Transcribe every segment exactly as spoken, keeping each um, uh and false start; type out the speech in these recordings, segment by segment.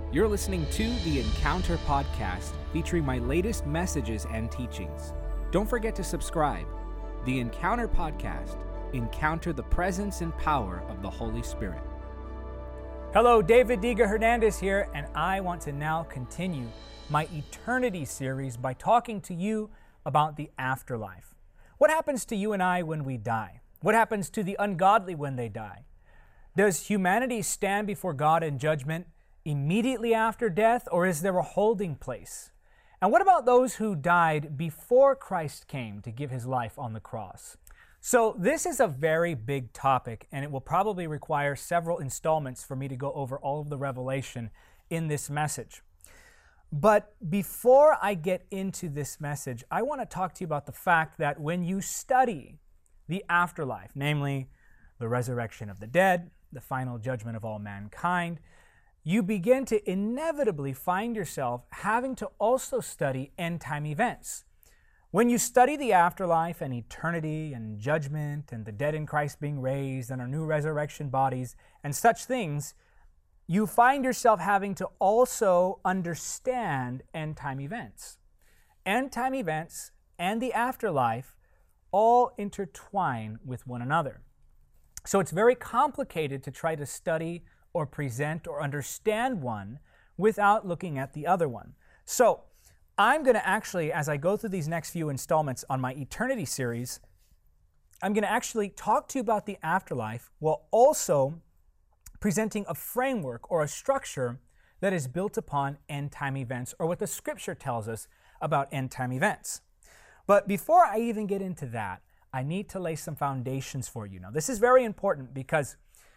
You're listening to the Encounter Podcast, featuring my latest messages and teachings. Don't forget to subscribe. The Encounter Podcast. Encounter the presence and power of the Holy Spirit. Hello, David Diga Hernandez here, and I want to now continue my Eternity series by talking to you about the afterlife. What happens to you and I when we die? What happens to the ungodly when they die? Does humanity stand before God in judgment immediately after death, or is there a holding place? And what about those who died before Christ came to give his life on the cross? So this is a very big topic, and it will probably require several installments for me to go over all of the revelation in this message. But before I get into this message, I want to talk to you about the fact that when you study the afterlife, namely the resurrection of the dead, the final judgment of all mankind, you begin to inevitably find yourself having to also study end-time events. When you study the afterlife and eternity and judgment and the dead in Christ being raised and our new resurrection bodies and such things, you find yourself having to also understand end-time events. End-time events and the afterlife all intertwine with one another. So it's very complicated to try to study or present or understand one without looking at the other one. So I'm going to actually, as I go through these next few installments on my Eternity series, I'm going to actually talk to you about the afterlife while also presenting a framework or a structure that is built upon end-time events, or what the Scripture tells us about end-time events. But before I even get into that, I need to lay some foundations for you. Now, this is very important because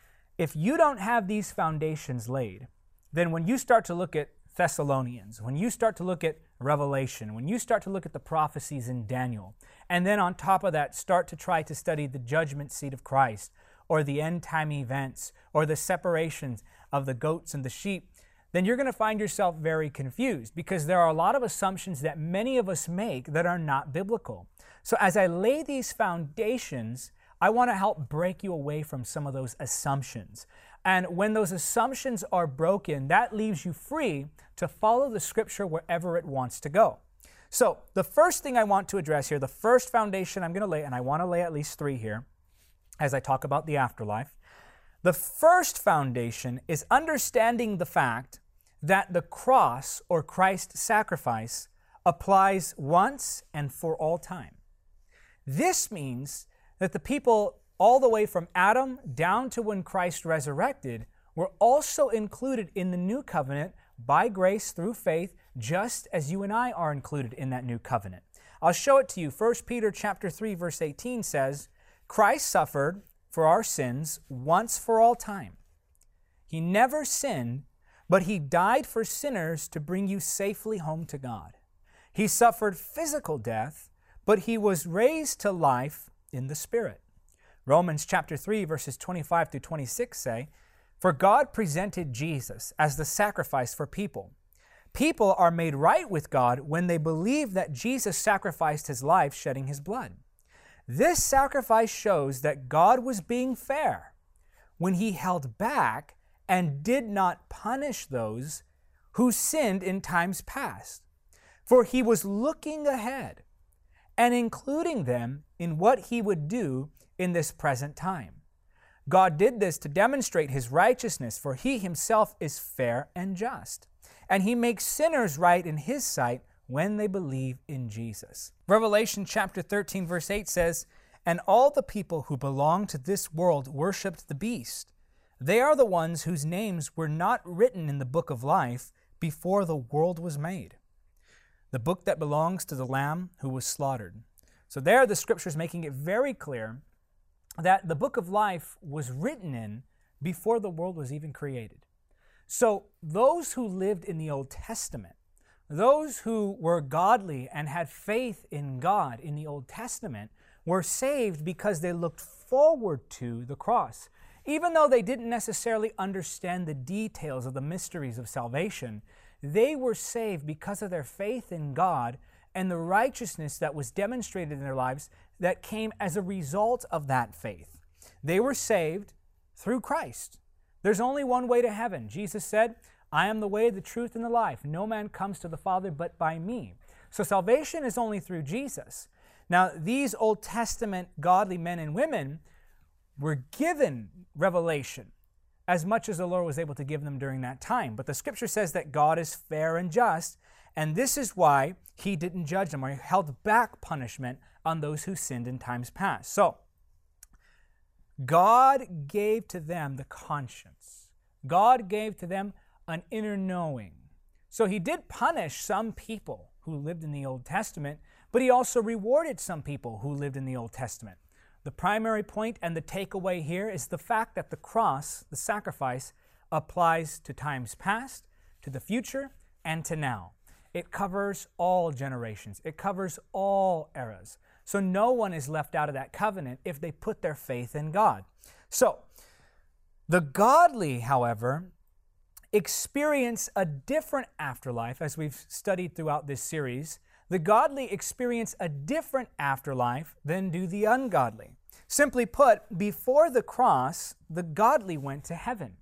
if you don't have these foundations laid, then when you start to look at Thessalonians, when you start to look at Revelation, when you start to look at the prophecies in Daniel, and then on top of that start to try to study the judgment seat of Christ, or the end-time events, or the separations of the goats and the sheep, then you're going to find yourself very confused because there are a lot of assumptions that many of us make that are not biblical. So as I lay these foundations, I want to help break you away from some of those assumptions. And when those assumptions are broken, that leaves you free to follow the Scripture wherever it wants to go. So the first thing I want to address here, the first foundation I'm going to lay, and I want to lay at least three here as I talk about the afterlife. The first foundation is understanding the fact that the cross or Christ's sacrifice applies once and for all time. This means that the people all the way from Adam down to when Christ resurrected were also included in the new covenant by grace through faith, just as you and I are included in that new covenant. I'll show it to you. First Peter chapter three, verse eighteen says, Christ suffered for our sins once for all time. He never sinned, but he died for sinners to bring you safely home to God. He suffered physical death, but he was raised to life in the Spirit. Romans chapter three, verses twenty-five through twenty-six say, For God presented Jesus as the sacrifice for people. People are made right with God when they believe that Jesus sacrificed his life, shedding his blood. This sacrifice shows that God was being fair when he held back and did not punish those who sinned in times past. For he was looking ahead and including them in what he would do in this present time. God did this to demonstrate his righteousness, for he himself is fair and just, and he makes sinners right in his sight when they believe in Jesus. Revelation chapter thirteen, verse eight says, And all the people who belong to this world worshipped the beast. They are the ones whose names were not written in the book of life before the world was made, the book that belongs to the Lamb who was slaughtered. So there the Scripture is making it very clear that the book of life was written in before the world was even created. So those who lived in the Old Testament, those who were godly and had faith in God in the Old Testament, were saved because they looked forward to the cross. Even though they didn't necessarily understand the details of the mysteries of salvation, they were saved because of their faith in God and the righteousness that was demonstrated in their lives that came as a result of that faith. They were saved through Christ. There's only one way to heaven. Jesus said, I am the way, the truth, and the life. No man comes to the Father but by me. So salvation is only through Jesus. Now, these Old Testament godly men and women were given revelation as much as the Lord was able to give them during that time. But the Scripture says that God is fair and just, and this is why he didn't judge them or he held back punishment on those who sinned in times past. So, God gave to them the conscience. God gave to them an inner knowing. So he did punish some people who lived in the Old Testament, but he also rewarded some people who lived in the Old Testament. The primary point and the takeaway here is the fact that the cross, the sacrifice, applies to times past, to the future, and to now. It covers all generations. It covers all eras. So no one is left out of that covenant if they put their faith in God. So, the godly, however, experience a different afterlife, as we've studied throughout this series. The godly experience a different afterlife than do the ungodly. Simply put, before the cross, the godly went to heaven.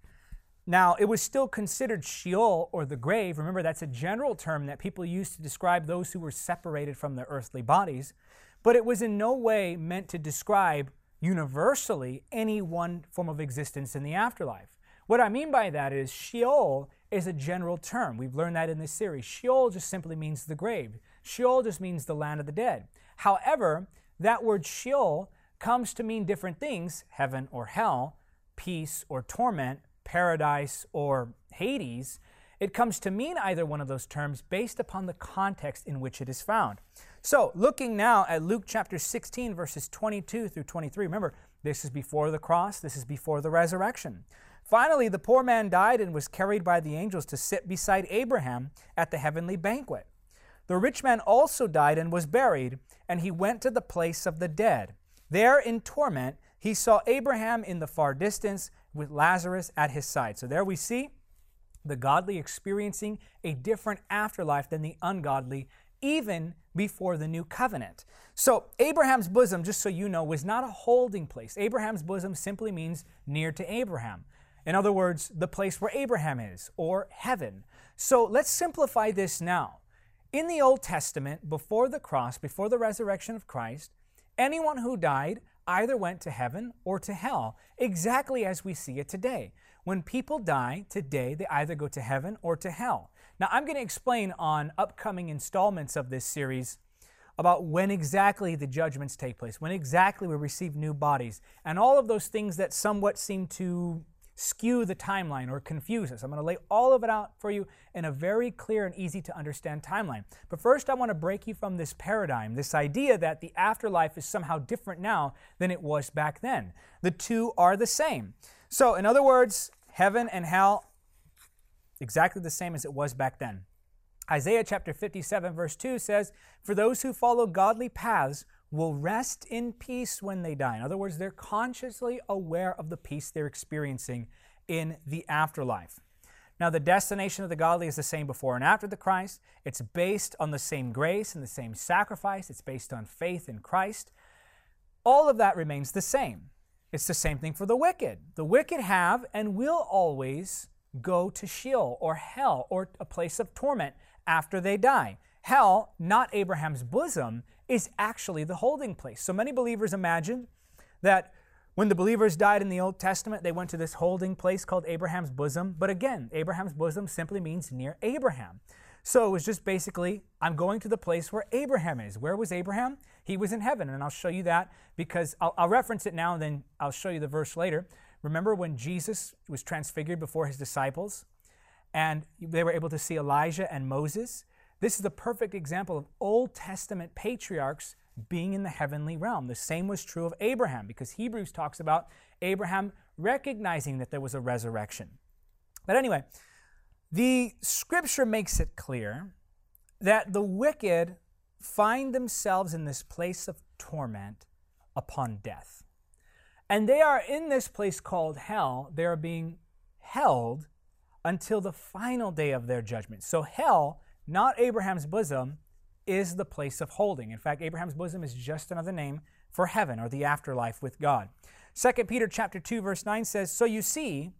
Now, it was still considered Sheol, or the grave. Remember, that's a general term that people used to describe those who were separated from their earthly bodies. But it was in no way meant to describe universally any one form of existence in the afterlife. What I mean by that is Sheol is a general term. We've learned that in this series. Sheol just simply means the grave. Sheol just means the land of the dead. However, that word Sheol comes to mean different things, heaven or hell, peace or torment, paradise or Hades. It comes to mean either one of those terms based upon the context in which it is found. So, looking now at Luke chapter sixteen, verses twenty-two through twenty-three. Remember, this is before the cross. This is before the resurrection. Finally, the poor man died and was carried by the angels to sit beside Abraham at the heavenly banquet. The rich man also died and was buried, and he went to the place of the dead. There in torment, he saw Abraham in the far distance with Lazarus at his side. So there we see the godly experiencing a different afterlife than the ungodly, even before the new covenant. So Abraham's bosom, just so you know, was not a holding place. Abraham's bosom simply means near to Abraham. In other words, the place where Abraham is, or heaven. So let's simplify this now. In the Old Testament, before the cross, before the resurrection of Christ, anyone who died either went to heaven or to hell, exactly as we see it today. When people die today, they either go to heaven or to hell. Now, I'm going to explain on upcoming installments of this series about when exactly the judgments take place, when exactly we receive new bodies, and all of those things that somewhat seem to skew the timeline or confuse us. I'm going to lay all of it out for you in a very clear and easy to understand timeline. But first, I want to break you from this paradigm, this idea that the afterlife is somehow different now than it was back then. The two are the same. So, in other words, heaven and hell, exactly the same as it was back then. Isaiah chapter fifty-seven verse two says, "For those who follow godly paths will rest in peace when they die." In other words, they're consciously aware of the peace they're experiencing in the afterlife. Now, the destination of the godly is the same before and after the Christ. It's based on the same grace and the same sacrifice. It's based on faith in Christ. All of that remains the same. It's the same thing for the wicked. The wicked have and will always go to Sheol or hell or a place of torment after they die. Hell, not Abraham's bosom, is actually the holding place. So many believers imagine that when the believers died in the Old Testament, they went to this holding place called Abraham's bosom. But again, Abraham's bosom simply means near Abraham. So it was just basically, I'm going to the place where Abraham is. Where was Abraham? He was in heaven. And I'll show you that because I'll, I'll reference it now and then I'll show you the verse later. Remember when Jesus was transfigured before his disciples and they were able to see Elijah and Moses? This is the perfect example of Old Testament patriarchs being in the heavenly realm. The same was true of Abraham because Hebrews talks about Abraham recognizing that there was a resurrection. But anyway, the scripture makes it clear that the wicked find themselves in this place of torment upon death. And they are in this place called hell. They are being held until the final day of their judgment. So hell, not Abraham's bosom, is the place of holding. In fact, Abraham's bosom is just another name for heaven or the afterlife with God. Second Peter chapter two verse nine says, "So you see,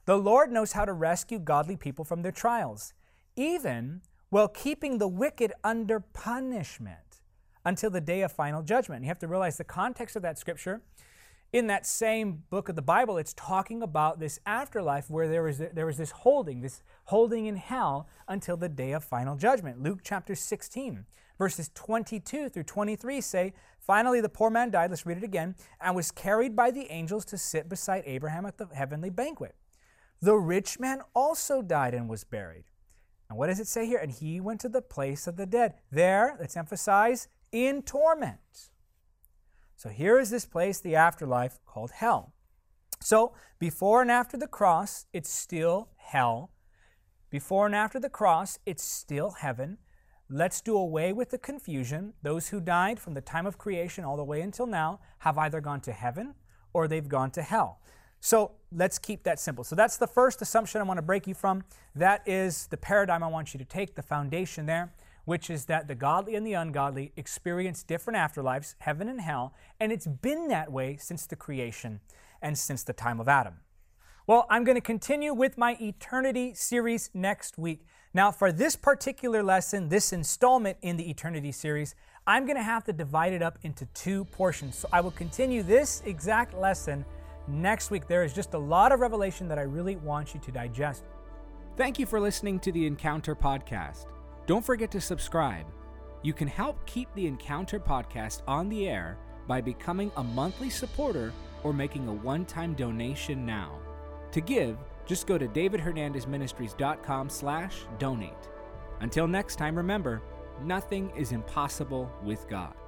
The Lord knows how to rescue godly people from their trials, even while keeping the wicked under punishment until the day of final judgment. You have to realize the context of that scripture. In that same book of the Bible, it's talking about this afterlife where there was, there was this holding, this holding in hell until the day of final judgment. Luke chapter sixteen, verses twenty-two through twenty-three say, "Finally the poor man died," let's read it again, "and was carried by the angels to sit beside Abraham at the heavenly banquet. The rich man also died and was buried." And what does it say here? "And he went to the place of the dead." There, let's emphasize, in torment. So here is this place, the afterlife, called hell. So before and after the cross, it's still hell. Before and after the cross, it's still heaven. Let's do away with the confusion. Those who died from the time of creation all the way until now have either gone to heaven or they've gone to hell. So let's keep that simple. So that's the first assumption I want to break you from. That is the paradigm I want you to take, the foundation there, which is that the godly and the ungodly experience different afterlives, heaven and hell, and it's been that way since the creation and since the time of Adam. Well, I'm going to continue with my Eternity series next week. Now, for this particular lesson, this installment in the Eternity series, I'm going to have to divide it up into two portions. So I will continue this exact lesson next week. There is just a lot of revelation that I really want you to digest. Thank you for listening to the Encounter Podcast. Don't forget to subscribe. You can help keep the Encounter Podcast on the air by becoming a monthly supporter or making a one-time donation now. To give, just go to david hernandez ministries dot com slash donate. Until next time, remember, nothing is impossible with God.